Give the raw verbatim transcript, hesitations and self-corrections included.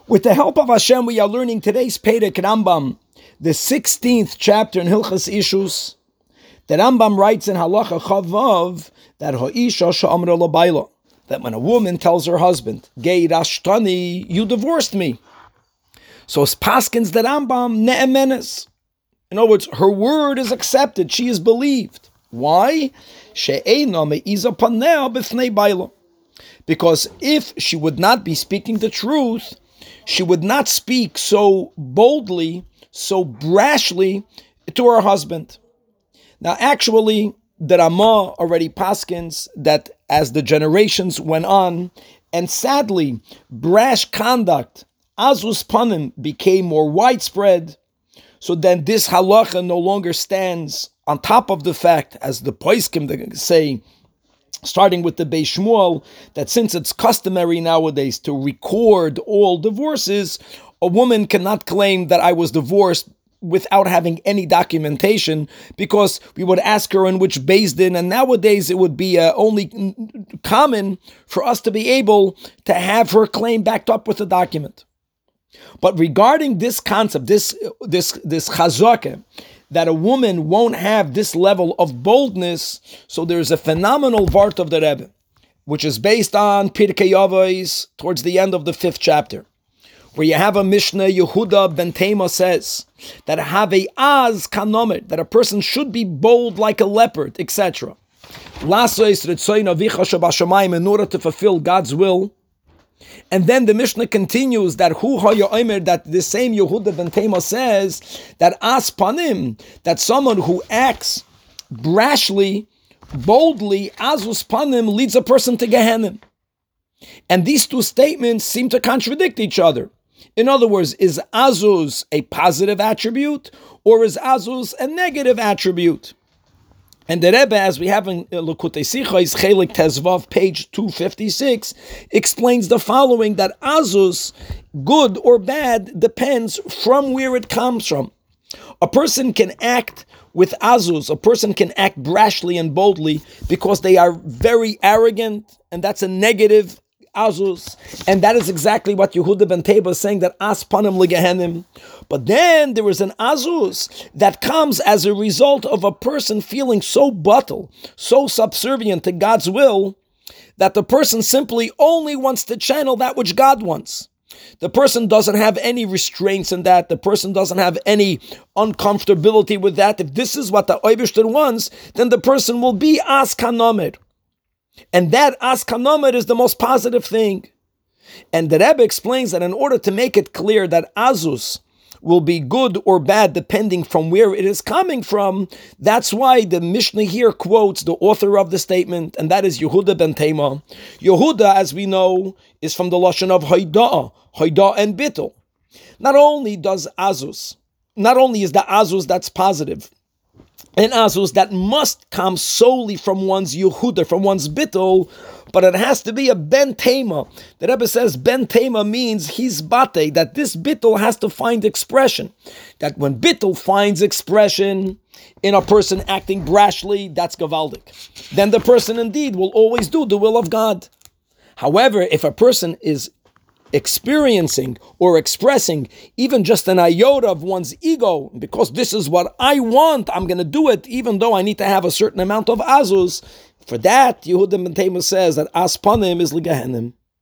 With the help of Hashem, we are learning today's Perek Rambam, the sixteenth chapter in Hilchas Ishus. The Rambam writes in Halacha Chavav that Ha'isha she'amra l'bayla, that when a woman tells her husband, Gei rashtani, you divorced me. So it's paskins the Rambam ne'emenes. In other words, her word is accepted, she is believed. Why? She'eina me'iza panea b'fnei bayla. Because if she would not be speaking the truth, she would not speak so boldly, so brashly to her husband. Now, actually, the Ramah already paskins that as the generations went on, and sadly, brash conduct, azus panim, became more widespread. So then this halacha no longer stands on top of the fact, as the poskim say, starting with the Beis Shmuel, that since it's customary nowadays to record all divorces, a woman cannot claim that I was divorced without having any documentation, because we would ask her in which Beis Din, and nowadays it would be uh, only common for us to be able to have her claim backed up with a document. But regarding this concept, this this this chazakah, that a woman won't have this level of boldness, so there's a phenomenal vart of the Rebbe, which is based on Pirkei Avos towards the end of the fifth chapter, where you have a Mishnah, Yehuda ben Tema says that have a az kanomer, that a person should be bold like a leopard, et cetera. In order to fulfill God's will. And then the Mishnah continues that Hu ha'yomer, that the same Yehuda ben Tema says that as panim, that someone who acts brashly, boldly, azus panim, leads a person to Gehenna. And these two statements seem to contradict each other. In other words, is azus a positive attribute, or is azus a negative attribute? And the Rebbe, as we have in Likutei Sichos, Chelik Tezvav, page two fifty-six, explains the following, that azus, good or bad, depends from where it comes from. A person can act with azus, a person can act brashly and boldly because they are very arrogant, and that's a negative azus, and that is exactly what Yehuda ben Teba is saying, that as panim legehenim. But then there is an azus that comes as a result of a person feeling so buttle, so subservient to God's will, that the person simply only wants to channel that which God wants. The person doesn't have any restraints in that. The person doesn't have any uncomfortability with that. If this is what the Eibishter wants, then the person will be as kanomer. And that as kanomer is the most positive thing. And the Rebbe explains that in order to make it clear that azus will be good or bad depending from where it is coming from, that's why the Mishnah here quotes the author of the statement, and that is Yehuda ben Tema. Yehuda, as we know, is from the lashon of Haidah, Haidah and Bittul. Not only does azus, not only is the azus that's positive, an azus that must come solely from one's Yehuda, from one's Bittul, but it has to be a ben Tema. The Rebbe says ben Tema means he's bate, that this Bittul has to find expression. That when Bittul finds expression in a person acting brashly, that's gavaldik. Then the person indeed will always do the will of God. However, if a person is experiencing or expressing even just an iota of one's ego, because this is what I want, I'm going to do it, even though I need to have a certain amount of azus, for that, Yehuda ben Tema says that as panim is legehenim.